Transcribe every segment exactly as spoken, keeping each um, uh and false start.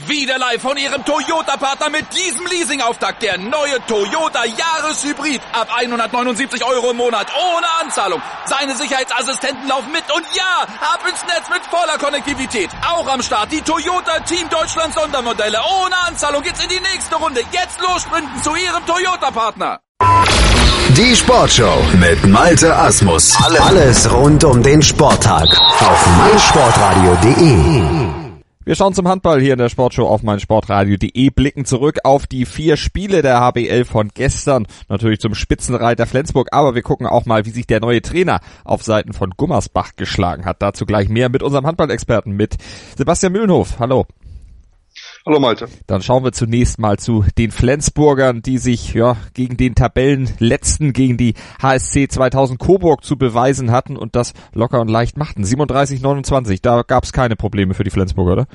Wieder live von Ihrem Toyota-Partner mit diesem Leasing-Auftakt. Der neue Toyota Jahreshybrid. Ab hundertneunundsiebzig Euro im Monat. Ohne Anzahlung. Seine Sicherheitsassistenten laufen mit. Und ja, ab ins Netz mit voller Konnektivität. Auch am Start die Toyota Team Deutschland Sondermodelle. Ohne Anzahlung geht's in die nächste Runde. Jetzt los sprinten zu Ihrem Toyota-Partner. Die Sportshow mit Malte Asmus. Alles rund um den Sporttag auf meinsportradio punkt de. Wir schauen zum Handball hier in der Sportshow auf meinsportradio punkt de, blicken zurück auf die vier Spiele der H B L von gestern, natürlich zum Spitzenreiter Flensburg, aber wir gucken auch mal, wie sich der neue Trainer auf Seiten von Gummersbach geschlagen hat. Dazu gleich mehr mit unserem Handballexperten, mit Sebastian Mühlenhof. Hallo. Hallo Malte. Dann schauen wir zunächst mal zu den Flensburgern, die sich ja gegen den Tabellenletzten, gegen die H S C zweitausend Coburg zu beweisen hatten und das locker und leicht machten. siebenunddreißig neunundzwanzig, da gab es keine Probleme für die Flensburger, oder?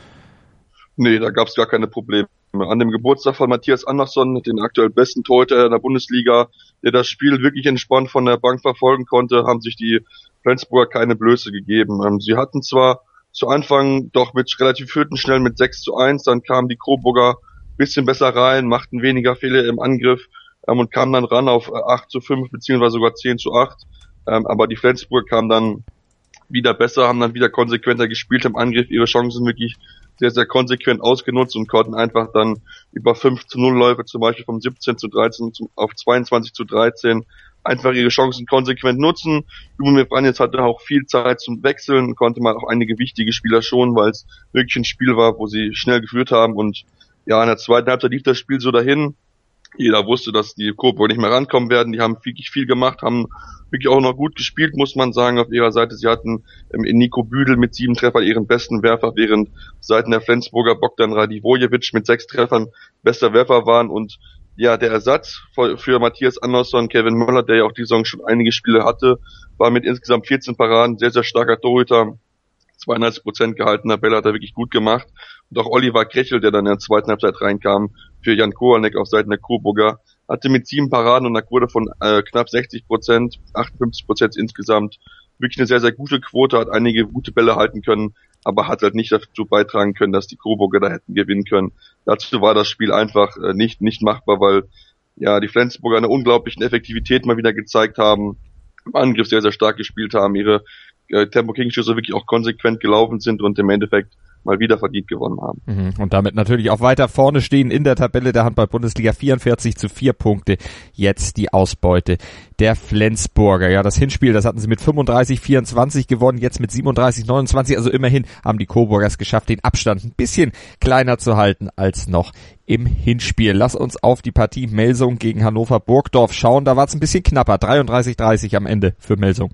Nee, da gab es gar keine Probleme. An dem Geburtstag von Matthias Andersson, den aktuell besten Torhüter in der Bundesliga, der das Spiel wirklich entspannt von der Bank verfolgen konnte, haben sich die Flensburger keine Blöße gegeben. Sie hatten zwar zu Anfang doch mit relativ hürdenschnell mit sechs zu eins, dann kamen die Coburger bisschen besser rein, machten weniger Fehler im Angriff ähm, und kamen dann ran auf acht zu fünf beziehungsweise sogar zehn zu acht. Ähm, aber die Flensburger kamen dann wieder besser, haben dann wieder konsequenter gespielt im Angriff, ihre Chancen wirklich sehr, sehr konsequent ausgenutzt und konnten einfach dann über fünf zu null Läufe, zum Beispiel vom siebzehn zu dreizehn auf zweiundzwanzig zu dreizehn, einfach ihre Chancen konsequent nutzen. Ljubomir Vranjes hatte auch viel Zeit zum Wechseln, konnte mal auch einige wichtige Spieler schonen, weil es wirklich ein Spiel war, wo sie schnell geführt haben. Und ja, in der zweiten Halbzeit lief das Spiel so dahin. Jeder wusste, dass die Coburg nicht mehr rankommen werden. Die haben wirklich viel gemacht, haben wirklich auch noch gut gespielt, muss man sagen, auf ihrer Seite. Sie hatten ähm, Nico Büdel mit sieben Treffern ihren besten Werfer, während Seiten der Flensburger Bogdan Radivojevic mit sechs Treffern bester Werfer waren. Und ja, der Ersatz für, für Matthias Andersson, Kevin Möller, der ja auch die Saison schon einige Spiele hatte, war mit insgesamt vierzehn Paraden, sehr, sehr starker Torhüter, zweiundneunzig Prozent gehaltener Bälle hat er wirklich gut gemacht. Und auch Oliver Krechel, der dann in der zweiten Halbzeit reinkam, für Jan Kowanek auf Seiten der Coburger, hatte mit sieben Paraden und einer Quote von äh, knapp sechzig Prozent, achtundfünfzig Prozent insgesamt, wirklich eine sehr, sehr gute Quote, hat einige gute Bälle halten können, aber hat halt nicht dazu beitragen können, dass die Coburger da hätten gewinnen können. Dazu war das Spiel einfach äh, nicht nicht machbar, weil ja die Flensburger eine unglaubliche Effektivität mal wieder gezeigt haben, im Angriff sehr, sehr stark gespielt haben, ihre äh, Tempo-Gegenschüsse wirklich auch konsequent gelaufen sind und im Endeffekt mal wieder verdient gewonnen haben. Und damit natürlich auch weiter vorne stehen in der Tabelle der Handball-Bundesliga, vierundvierzig zu vier Punkte. Jetzt die Ausbeute der Flensburger. Ja, das Hinspiel, das hatten sie mit fünfunddreißig vierundzwanzig gewonnen, jetzt mit siebenunddreißig neunundzwanzig. Also immerhin haben die Coburgers geschafft, den Abstand ein bisschen kleiner zu halten als noch im Hinspiel. Lass uns auf die Partie Melsung gegen Hannover Burgdorf schauen. Da war es ein bisschen knapper, dreiunddreißig dreißig am Ende für Melsung.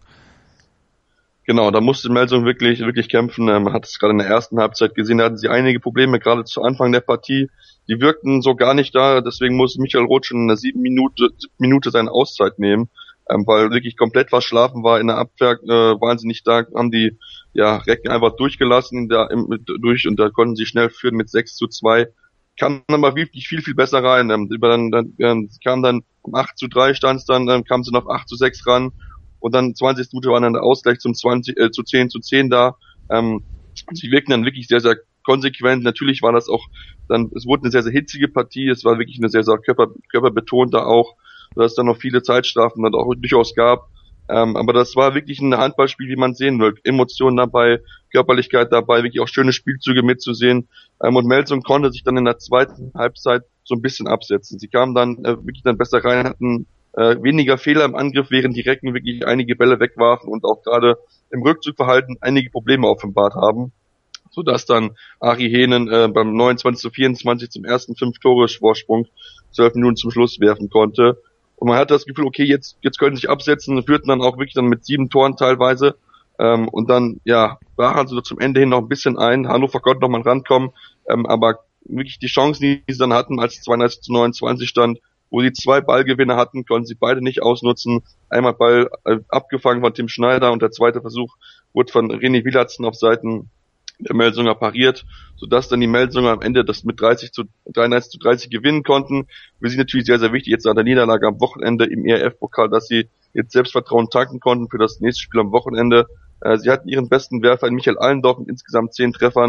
Genau, da musste Melsung wirklich wirklich kämpfen. Man hat es gerade in der ersten Halbzeit gesehen, da hatten sie einige Probleme, gerade zu Anfang der Partie. Die wirkten so gar nicht da, deswegen muss Michael Roth schon in der siebten Minute, Minute seine Auszeit nehmen, weil wirklich komplett verschlafen war in der Abwehr, äh, waren sie nicht da, haben die ja Recken einfach durchgelassen da im, durch und da konnten sie schnell führen mit sechs zu zwei. Kam dann aber wirklich viel, viel besser rein. Dann, dann, dann kam dann um acht zu drei stand es dann, dann kam sie noch acht zu sechs ran. Und dann zwanzigste Minute war dann der Ausgleich zum zwanzig äh, zu zehn zu zehn da. Ähm, sie wirkten dann wirklich sehr, sehr konsequent. Natürlich war das auch dann, es wurde eine sehr, sehr hitzige Partie. Es war wirklich eine sehr, sehr körper, körperbetont da auch, dass es dann noch viele Zeitstrafen dann auch durchaus gab. Ähm, aber das war wirklich ein Handballspiel, wie man sehen will. Emotionen dabei, Körperlichkeit dabei, wirklich auch schöne Spielzüge mitzusehen. Ähm, und Melsung konnte sich dann in der zweiten Halbzeit so ein bisschen absetzen. Sie kamen dann äh, wirklich dann besser rein, hatten Äh, weniger Fehler im Angriff, während die Recken wirklich einige Bälle wegwarfen und auch gerade im Rückzugverhalten einige Probleme offenbart haben, sodass dann Ari Hehnen äh, beim neunundzwanzig zu vierundzwanzig zum ersten fünf Tore Vorsprung zwölf Minuten zum Schluss werfen konnte. Und man hatte das Gefühl, okay, jetzt jetzt können sie sich absetzen, führten dann auch wirklich dann mit sieben Toren teilweise. Ähm, und dann, ja, brachen sie zum Ende hin noch ein bisschen ein. Hannover konnte noch mal rankommen, ähm, aber wirklich die Chancen, die sie dann hatten, als zweiunddreißig zu neunundzwanzig stand, wo sie zwei Ballgewinne hatten, konnten sie beide nicht ausnutzen. Einmal Ball äh, abgefangen von Tim Schneider und der zweite Versuch wurde von René Wielatzen auf Seiten der Melsunger pariert, sodass dann die Melsunger am Ende das mit dreißig zu dreiundneunzig zu dreißig gewinnen konnten. Für sie natürlich sehr, sehr wichtig, jetzt nach der Niederlage am Wochenende im E R F-Pokal, dass sie jetzt Selbstvertrauen tanken konnten für das nächste Spiel am Wochenende. Äh, sie hatten ihren besten Werfer in Michael Allendorf mit insgesamt zehn Treffern,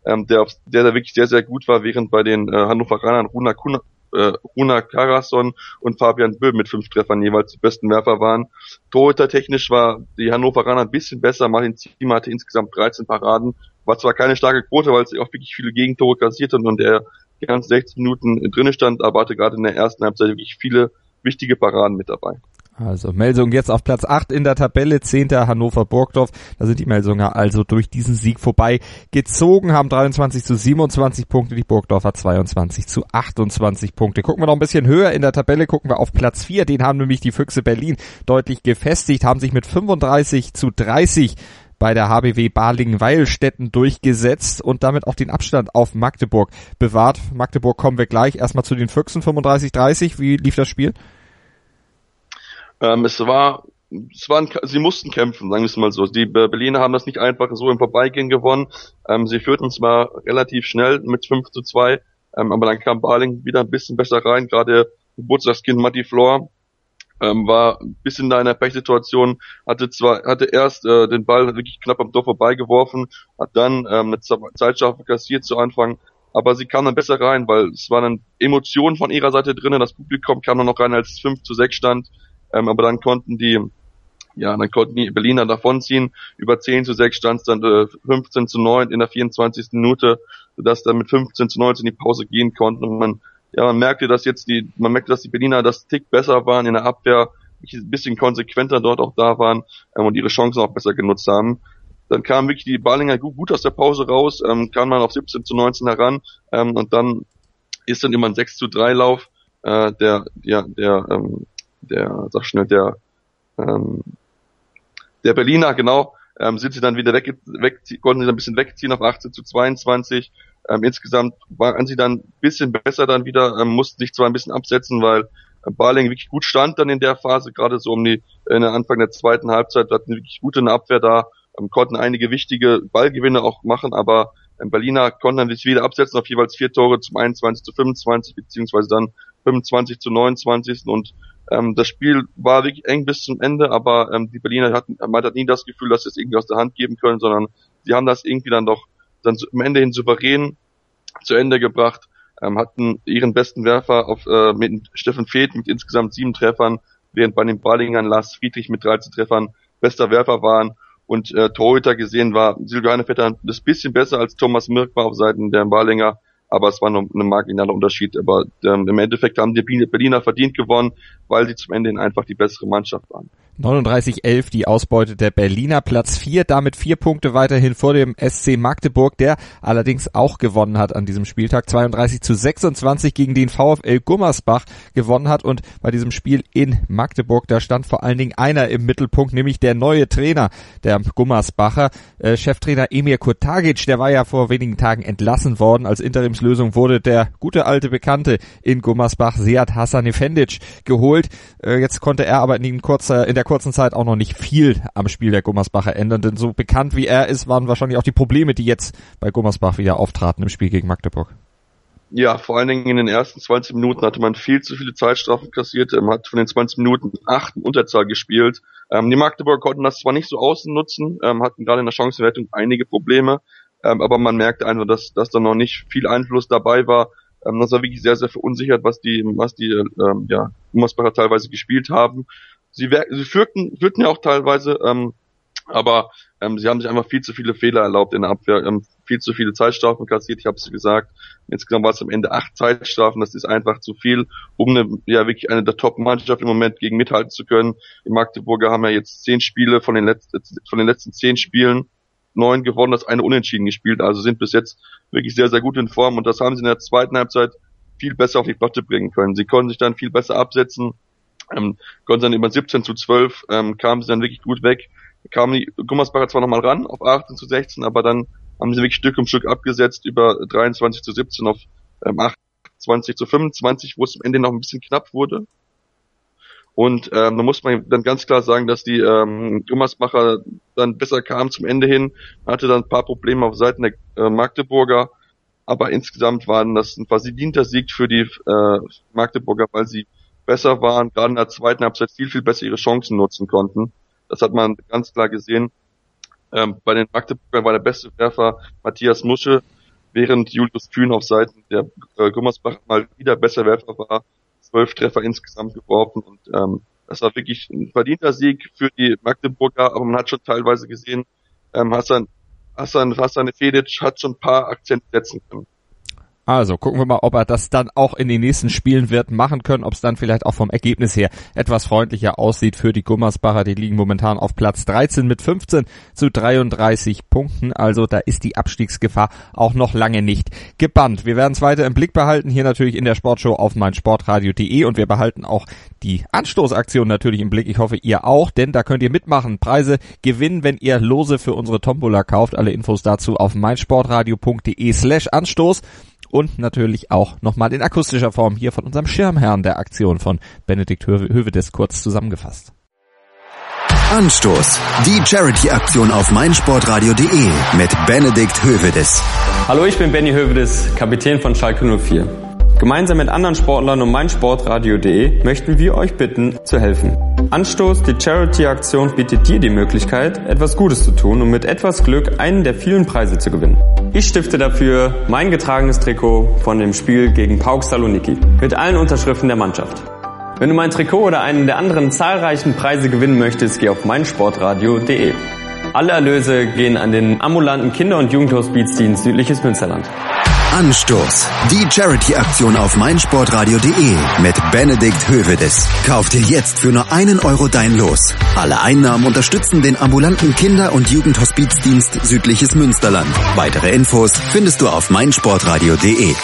ähm, der, der da wirklich sehr, sehr gut war, während bei den äh, Hannoveranern Runa, Kuna, äh, Runa Karason und Fabian Böhm mit fünf Treffern jeweils die besten Werfer waren. Torhüter-technisch war die Hannoveraner ein bisschen besser. Martin Ziemer hatte insgesamt dreizehn Paraden. War zwar keine starke Quote, weil sie auch wirklich viele Gegentore kassiert hat und der die ganzen sechzig Minuten drinnen stand, aber hatte gerade in der ersten Halbzeit wirklich viele wichtige Paraden mit dabei. Also Melsungen jetzt auf Platz acht in der Tabelle, zehnter Hannover-Burgdorf. Da sind die Melsunger also durch diesen Sieg vorbei gezogen, haben dreiundzwanzig zu siebenundzwanzig Punkte, die Burgdorfer zweiundzwanzig zu achtundzwanzig Punkte. Gucken wir noch ein bisschen höher in der Tabelle, gucken wir auf Platz vier, den haben nämlich die Füchse Berlin deutlich gefestigt, haben sich mit fünfunddreißig zu dreißig bei der H B W Balingen-Weilstätten durchgesetzt und damit auch den Abstand auf Magdeburg bewahrt. Magdeburg kommen wir gleich. Erstmal zu den Füchsen, fünfunddreißig dreißig. Wie lief das Spiel? Ähm, es war, es waren, sie mussten kämpfen, sagen wir es mal so. Die Berliner haben das nicht einfach so im Vorbeigehen gewonnen. Ähm, sie führten zwar relativ schnell mit fünf zu zwei, ähm, aber dann kam Balingen wieder ein bisschen besser rein. Gerade Geburtstagskind Matti Flor ähm, war ein bisschen da in der Pechsituation, hatte zwar, hatte erst äh, den Ball wirklich knapp am Tor vorbeigeworfen, hat dann ähm, eine Zeitstrafe kassiert zu Anfang, aber sie kam dann besser rein, weil es waren dann Emotionen von ihrer Seite drinnen. Das Publikum kam dann noch rein, als es fünf zu sechs stand. Ähm, aber dann konnten die, ja, dann konnten die Berliner davonziehen. Über zehn zu sechs stand es dann äh, fünfzehn zu neun in der vierundzwanzigsten Minute, sodass dann mit fünfzehn zu neunzehn in die Pause gehen konnten. Und man, ja, man merkte, dass jetzt die, man merkte, dass die Berliner das Tick besser waren in der Abwehr, ein bisschen konsequenter dort auch da waren ähm, und ihre Chancen auch besser genutzt haben. Dann kamen wirklich die Balinger gut, gut aus der Pause raus, ähm, kam man auf siebzehn zu neunzehn heran ähm, und dann ist dann immer ein sechs zu drei Lauf, äh, der, ja, der, ähm, der, sag schnell, der, ähm, der Berliner, genau, ähm, sind sie dann wieder weg, weg, konnten sie dann ein bisschen wegziehen auf achtzehn zu zweiundzwanzig. Ähm, insgesamt waren sie dann ein bisschen besser dann wieder, ähm, mussten sich zwar ein bisschen absetzen, weil äh, Balingen wirklich gut stand dann in der Phase, gerade so um die, in der Anfang der zweiten Halbzeit, hatten wirklich gute eine Abwehr da, ähm, konnten einige wichtige Ballgewinne auch machen, aber ähm, Berliner konnten dann sich wieder absetzen auf jeweils vier Tore zum einundzwanzig zu fünfundzwanzig, beziehungsweise dann fünfundzwanzig zu neunundzwanzig und Ähm, das Spiel war wirklich eng bis zum Ende, aber ähm, die Berliner hatten, man hat nie das Gefühl, dass sie es irgendwie aus der Hand geben können, sondern sie haben das irgendwie dann doch dann am Ende hin souverän zu Ende gebracht, ähm, hatten ihren besten Werfer auf äh, mit Steffen Feeth mit insgesamt sieben Treffern, während bei den Balingern Lars Friedrich mit dreizehn Treffern bester Werfer waren und äh, Torhüter gesehen war Silvio Heinevetter das bisschen besser als Thomas Mirk war auf Seiten der Balinger, aber es war noch ein marginaler Unterschied. Aber ähm, im Endeffekt haben die Berliner verdient gewonnen, weil sie zum Ende hin einfach die bessere Mannschaft waren. neununddreißig elf die Ausbeute der Berliner, Platz vier, damit vier Punkte weiterhin vor dem S C Magdeburg, der allerdings auch gewonnen hat an diesem Spieltag, zweiunddreißig zu sechsundzwanzig gegen den VfL Gummersbach gewonnen hat. Und bei diesem Spiel in Magdeburg, da stand vor allen Dingen einer im Mittelpunkt, nämlich der neue Trainer der Gummersbacher, äh, Cheftrainer Emir Kurtagic, der war ja vor wenigen Tagen entlassen worden. Als Interimslösung wurde der gute alte Bekannte in Gummersbach, Sead Hasanefendic, geholt. Äh, jetzt konnte er aber in kurzer, in der kurzen Zeit auch noch nicht viel am Spiel der Gummersbacher ändern, denn so bekannt wie er ist, waren wahrscheinlich auch die Probleme, die jetzt bei Gummersbach wieder auftraten im Spiel gegen Magdeburg. Ja, vor allen Dingen in den ersten zwanzig Minuten hatte man viel zu viele Zeitstrafen kassiert, man hat von den zwanzig Minuten acht in Unterzahl gespielt. Ähm, die Magdeburger konnten das zwar nicht so ausnutzen, ähm, hatten gerade in der Chancenwertung einige Probleme, ähm, aber man merkte einfach, dass, dass da noch nicht viel Einfluss dabei war. Ähm, das war wirklich sehr, sehr verunsichert, was die, was die ähm, ja, Gummersbacher teilweise gespielt haben. Sie, sie führten, führten ja auch teilweise, ähm, aber ähm, sie haben sich einfach viel zu viele Fehler erlaubt in der Abwehr, ähm, viel zu viele Zeitstrafen kassiert, ich habe es gesagt. Insgesamt war es am Ende acht Zeitstrafen, das ist einfach zu viel, um eine, ja wirklich eine der Top-Mannschaft im Moment gegen mithalten zu können. Die Magdeburger haben ja jetzt zehn Spiele von den letzten, von den letzten zehn Spielen, neun gewonnen, das eine unentschieden gespielt, also sind bis jetzt wirklich sehr, sehr gut in Form und das haben sie in der zweiten Halbzeit viel besser auf die Platte bringen können. Sie konnten sich dann viel besser absetzen, Ähm, konnten dann über siebzehn zu zwölf, ähm, kamen sie dann wirklich gut weg, kamen die Gummersbacher zwar nochmal ran auf achtzehn zu sechzehn, aber dann haben sie wirklich Stück um Stück abgesetzt über dreiundzwanzig zu siebzehn auf ähm, achtundzwanzig zu fünfundzwanzig, wo es am Ende noch ein bisschen knapp wurde. Und ähm, da muss man dann ganz klar sagen, dass die ähm, Gummersbacher dann besser kamen zum Ende hin, hatte dann ein paar Probleme auf Seiten der äh, Magdeburger, aber insgesamt waren das ein verdienter Sieg für die äh, Magdeburger, weil sie besser waren, gerade in der zweiten Halbzeit viel, viel besser ihre Chancen nutzen konnten. Das hat man ganz klar gesehen. Ähm, bei den Magdeburgern war der beste Werfer Matthias Musche, während Julius Kühn auf Seiten der äh, Gummersbach mal wieder besser Werfer war, zwölf Treffer insgesamt geworfen und ähm, das war wirklich ein verdienter Sieg für die Magdeburger, aber man hat schon teilweise gesehen, ähm, Hassan, Hassan, Hassan Fedic hat schon ein paar Akzente setzen können. Also gucken wir mal, ob er das dann auch in den nächsten Spielen wird machen können, ob es dann vielleicht auch vom Ergebnis her etwas freundlicher aussieht für die Gummersbacher. Die liegen momentan auf Platz dreizehn mit fünfzehn zu dreiunddreißig Punkten. Also da ist die Abstiegsgefahr auch noch lange nicht gebannt. Wir werden es weiter im Blick behalten, hier natürlich in der Sportshow auf meinsportradio punkt de und wir behalten auch die Anstoßaktion natürlich im Blick. Ich hoffe, ihr auch, denn da könnt ihr mitmachen, Preise gewinnen, wenn ihr Lose für unsere Tombola kauft. Alle Infos dazu auf meinsportradio punkt de slash Anstoß. Und natürlich auch nochmal in akustischer Form hier von unserem Schirmherrn der Aktion von Benedikt Hövedes kurz zusammengefasst. Anstoß, die Charity-Aktion auf meinsportradio punkt de mit Benedikt Hövedes. Hallo, ich bin Benny Hövedes, Kapitän von Schalke null vier. Gemeinsam mit anderen Sportlern und meinsportradio punkt de möchten wir euch bitten, zu helfen. Anstoß, die Charity-Aktion bietet dir die Möglichkeit, etwas Gutes zu tun und mit etwas Glück einen der vielen Preise zu gewinnen. Ich stifte dafür mein getragenes Trikot von dem Spiel gegen PAOK Saloniki mit allen Unterschriften der Mannschaft. Wenn du mein Trikot oder einen der anderen zahlreichen Preise gewinnen möchtest, geh auf meinsportradio punkt de. Alle Erlöse gehen an den ambulanten Kinder- und Jugendhospizdienst Südliches Münsterland. Anstoß, die Charity-Aktion auf meinsportradio punkt de mit Benedikt Hövedes. Kauf dir jetzt für nur einen Euro dein Los. Alle Einnahmen unterstützen den ambulanten Kinder- und Jugendhospizdienst Südliches Münsterland. Weitere Infos findest du auf meinsportradio punkt de.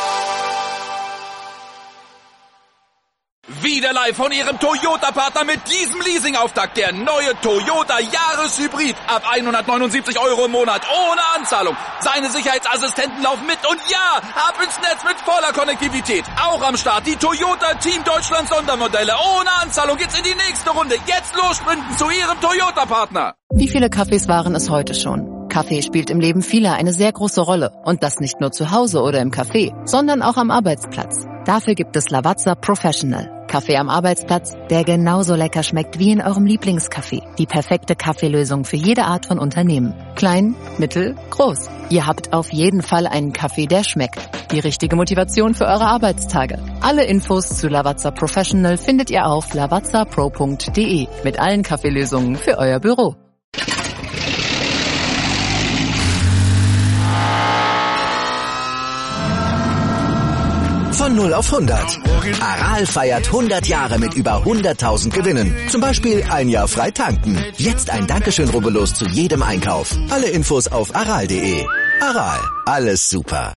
Wieder live von Ihrem Toyota-Partner mit diesem Leasing-Auftakt. Der neue Toyota Jahreshybrid. Ab hundertneunundsiebzig Euro im Monat. Ohne Anzahlung. Seine Sicherheitsassistenten laufen mit. Und ja, ab ins Netz mit voller Konnektivität. Auch am Start die Toyota Team Deutschland Sondermodelle. Ohne Anzahlung geht's in die nächste Runde. Jetzt los sprinten zu Ihrem Toyota-Partner. Wie viele Kaffees waren es heute schon? Kaffee spielt im Leben vieler eine sehr große Rolle. Und das nicht nur zu Hause oder im Café, sondern auch am Arbeitsplatz. Dafür gibt es Lavazza Professional. Kaffee am Arbeitsplatz, der genauso lecker schmeckt wie in eurem Lieblingscafé. Die perfekte Kaffeelösung für jede Art von Unternehmen. Klein, mittel, groß. Ihr habt auf jeden Fall einen Kaffee, der schmeckt. Die richtige Motivation für eure Arbeitstage. Alle Infos zu Lavazza Professional findet ihr auf lavazza pro punkt de mit allen Kaffeelösungen für euer Büro. Von null auf hundert. Aral feiert hundert Jahre mit über hunderttausend Gewinnen. Zum Beispiel ein Jahr frei tanken. Jetzt ein Dankeschön, rubbellos zu jedem Einkauf. Alle Infos auf aral punkt de. Aral, alles super.